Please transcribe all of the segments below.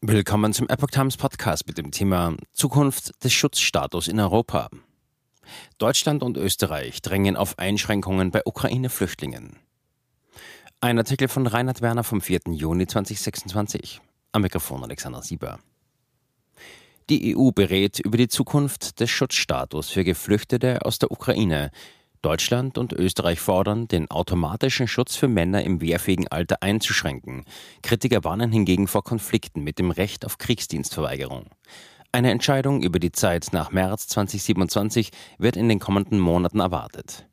Willkommen zum Epoch Times Podcast mit dem Thema Zukunft des Schutzstatus in Europa. Deutschland und Österreich drängen auf Einschränkungen bei Ukraine-Flüchtlingen. Ein Artikel von Reinhard Werner vom 4. Juni 2026. Am Mikrofon Alexander Sieber. Die EU berät über die Zukunft des Schutzstatus für Geflüchtete aus der Ukraine. Deutschland und Österreich fordern, den automatischen Schutz für Männer im wehrfähigen Alter einzuschränken. Kritiker warnen hingegen vor Konflikten mit dem Recht auf Kriegsdienstverweigerung. Eine Entscheidung über die Zeit nach März 2027 wird in den kommenden Monaten erwartet.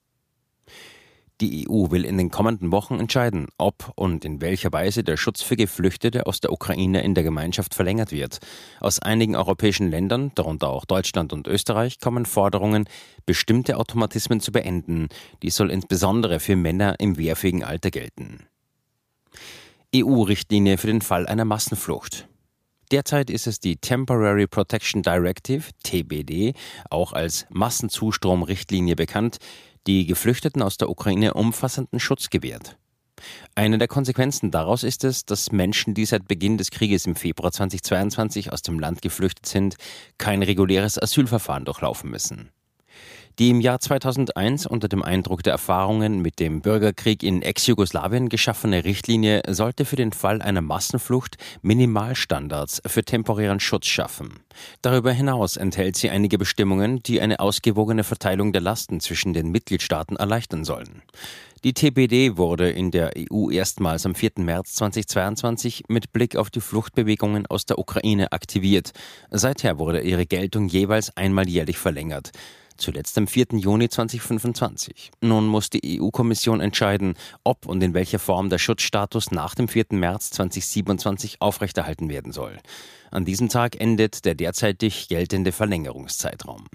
Die EU will in den kommenden Wochen entscheiden, ob und in welcher Weise der Schutz für Geflüchtete aus der Ukraine in der Gemeinschaft verlängert wird. Aus einigen europäischen Ländern, darunter auch Deutschland und Österreich, kommen Forderungen, bestimmte Automatismen zu beenden. Dies soll insbesondere für Männer im wehrfähigen Alter gelten. EU-Richtlinie für den Fall einer Massenflucht. Derzeit ist es die Temporary Protection Directive, TPD, auch als Massenzustrom-Richtlinie bekannt, die Geflüchteten aus der Ukraine umfassenden Schutz gewährt. Eine der Konsequenzen daraus ist es, dass Menschen, die seit Beginn des Krieges im Februar 2022 aus dem Land geflüchtet sind, kein reguläres Asylverfahren durchlaufen müssen. Die im Jahr 2001 unter dem Eindruck der Erfahrungen mit dem Bürgerkrieg in Ex-Jugoslawien geschaffene Richtlinie sollte für den Fall einer Massenflucht Minimalstandards für temporären Schutz schaffen. Darüber hinaus enthält sie einige Bestimmungen, die eine ausgewogene Verteilung der Lasten zwischen den Mitgliedstaaten erleichtern sollen. Die TPD wurde in der EU erstmals am 4. März 2022 mit Blick auf die Fluchtbewegungen aus der Ukraine aktiviert. Seither wurde ihre Geltung jeweils einmal jährlich verlängert. Zuletzt am 4. Juni 2025. Nun muss die EU-Kommission entscheiden, ob und in welcher Form der Schutzstatus nach dem 4. März 2027 aufrechterhalten werden soll. An diesem Tag endet der derzeitig geltende Verlängerungszeitraum.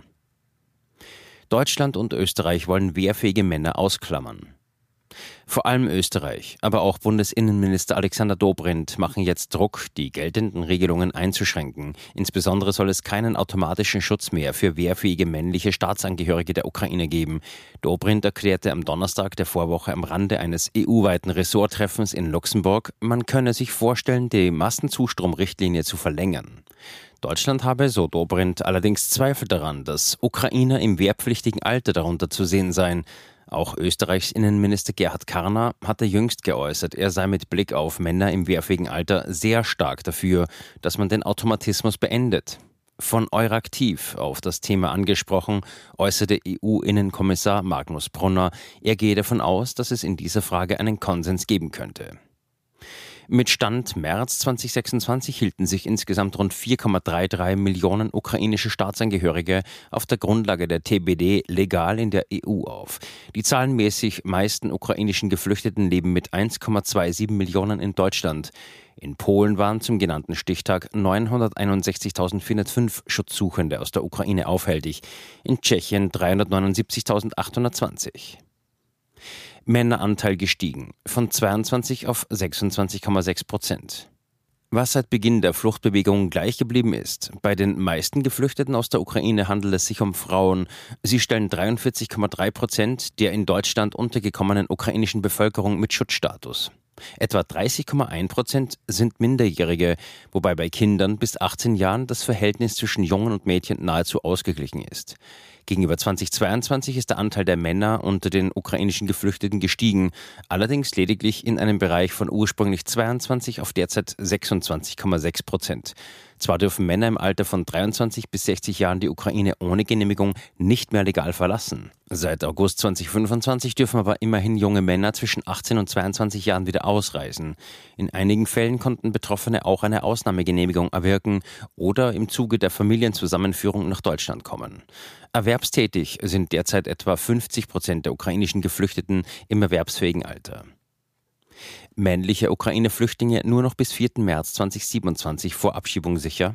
Deutschland und Österreich wollen wehrfähige Männer ausklammern. Vor allem Österreich, aber auch Bundesinnenminister Alexander Dobrindt machen jetzt Druck, die geltenden Regelungen einzuschränken. Insbesondere soll es keinen automatischen Schutz mehr für wehrfähige männliche Staatsangehörige der Ukraine geben. Dobrindt erklärte am Donnerstag der Vorwoche am Rande eines EU-weiten Ressorttreffens in Luxemburg, man könne sich vorstellen, die Massenzustrom-Richtlinie zu verlängern. Deutschland habe, so Dobrindt, allerdings Zweifel daran, dass Ukrainer im wehrpflichtigen Alter darunter zu sehen seien. Auch Österreichs Innenminister Gerhard Karner hatte jüngst geäußert, er sei mit Blick auf Männer im wehrfähigen Alter sehr stark dafür, dass man den Automatismus beendet. Von Euraktiv auf das Thema angesprochen, äußerte EU-Innenkommissar Magnus Brunner, er gehe davon aus, dass es in dieser Frage einen Konsens geben könnte. Mit Stand März 2026 hielten sich insgesamt rund 4,33 Millionen ukrainische Staatsangehörige auf der Grundlage der TPD legal in der EU auf. Die zahlenmäßig meisten ukrainischen Geflüchteten leben mit 1,27 Millionen in Deutschland. In Polen waren zum genannten Stichtag 961.405 Schutzsuchende aus der Ukraine aufhältig, in Tschechien 379.820. Männeranteil gestiegen, von 22 auf 26,6%. Was seit Beginn der Fluchtbewegung gleich geblieben ist. Bei den meisten Geflüchteten aus der Ukraine handelt es sich um Frauen. Sie stellen 43,3% der in Deutschland untergekommenen ukrainischen Bevölkerung mit Schutzstatus. Etwa 30,1% sind Minderjährige, wobei bei Kindern bis 18 Jahren das Verhältnis zwischen Jungen und Mädchen nahezu ausgeglichen ist. Gegenüber 2022 ist der Anteil der Männer unter den ukrainischen Geflüchteten gestiegen, allerdings lediglich in einem Bereich von ursprünglich 22 auf derzeit 26,6%. Zwar dürfen Männer im Alter von 23 bis 60 Jahren die Ukraine ohne Genehmigung nicht mehr legal verlassen. Seit August 2025 dürfen aber immerhin junge Männer zwischen 18 und 22 Jahren wieder ausreisen. In einigen Fällen konnten Betroffene auch eine Ausnahmegenehmigung erwirken oder im Zuge der Familienzusammenführung nach Deutschland kommen. Erwerbstätig sind derzeit etwa 50% der ukrainischen Geflüchteten im erwerbsfähigen Alter. Männliche Ukraine-Flüchtlinge nur noch bis 4. März 2027 vor Abschiebung sicher?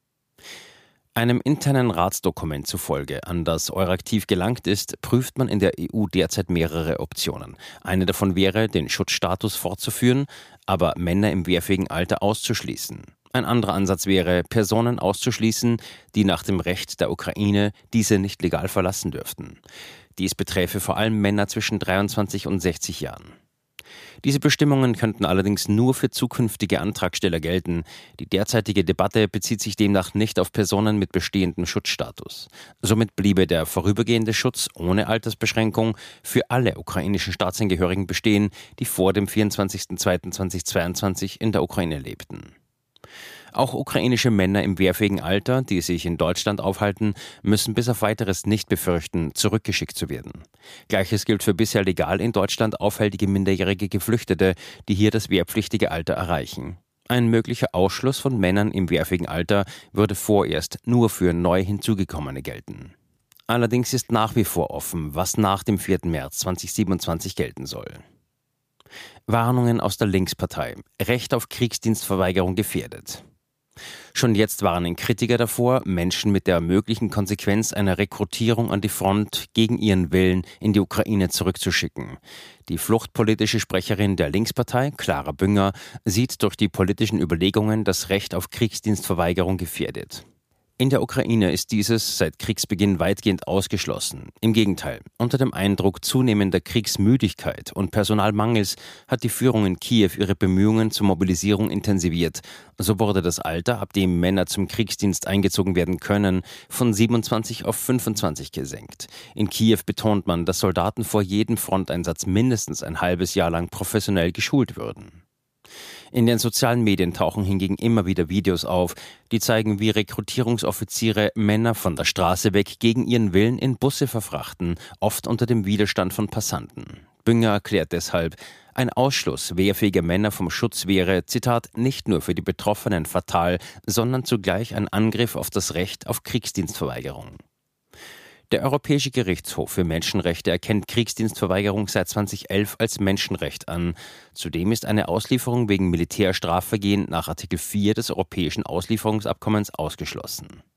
Einem internen Ratsdokument zufolge, an das Euraktiv gelangt ist, prüft man in der EU derzeit mehrere Optionen. Eine davon wäre, den Schutzstatus fortzuführen, aber Männer im wehrfähigen Alter auszuschließen. Ein anderer Ansatz wäre, Personen auszuschließen, die nach dem Recht der Ukraine diese nicht legal verlassen dürften. Dies beträfe vor allem Männer zwischen 23 und 60 Jahren. Diese Bestimmungen könnten allerdings nur für zukünftige Antragsteller gelten. Die derzeitige Debatte bezieht sich demnach nicht auf Personen mit bestehendem Schutzstatus. Somit bliebe der vorübergehende Schutz ohne Altersbeschränkung für alle ukrainischen Staatsangehörigen bestehen, die vor dem 24.02.2022 in der Ukraine lebten. Auch ukrainische Männer im wehrfähigen Alter, die sich in Deutschland aufhalten, müssen bis auf Weiteres nicht befürchten, zurückgeschickt zu werden. Gleiches gilt für bisher legal in Deutschland aufhältige minderjährige Geflüchtete, die hier das wehrpflichtige Alter erreichen. Ein möglicher Ausschluss von Männern im wehrfähigen Alter würde vorerst nur für neu hinzugekommene gelten. Allerdings ist nach wie vor offen, was nach dem 4. März 2027 gelten soll. Warnungen aus der Linkspartei. Recht auf Kriegsdienstverweigerung gefährdet. Schon jetzt warnen Kritiker davor, Menschen mit der möglichen Konsequenz einer Rekrutierung an die Front gegen ihren Willen in die Ukraine zurückzuschicken. Die fluchtpolitische Sprecherin der Linkspartei, Clara Bünger, sieht durch die politischen Überlegungen das Recht auf Kriegsdienstverweigerung gefährdet. In der Ukraine ist dieses seit Kriegsbeginn weitgehend ausgeschlossen. Im Gegenteil, unter dem Eindruck zunehmender Kriegsmüdigkeit und Personalmangels hat die Führung in Kiew ihre Bemühungen zur Mobilisierung intensiviert. So wurde das Alter, ab dem Männer zum Kriegsdienst eingezogen werden können, von 27 auf 25 gesenkt. In Kiew betont man, dass Soldaten vor jedem Fronteinsatz mindestens ein halbes Jahr lang professionell geschult würden. In den sozialen Medien tauchen hingegen immer wieder Videos auf, die zeigen, wie Rekrutierungsoffiziere Männer von der Straße weg gegen ihren Willen in Busse verfrachten, oft unter dem Widerstand von Passanten. Bünger erklärt deshalb, ein Ausschluss wehrfähiger Männer vom Schutz wäre, Zitat, nicht nur für die Betroffenen fatal, sondern zugleich ein Angriff auf das Recht auf Kriegsdienstverweigerung. Der Europäische Gerichtshof für Menschenrechte erkennt Kriegsdienstverweigerung seit 2011 als Menschenrecht an. Zudem ist eine Auslieferung wegen Militärstrafvergehen nach Artikel 4 des Europäischen Auslieferungsabkommens ausgeschlossen.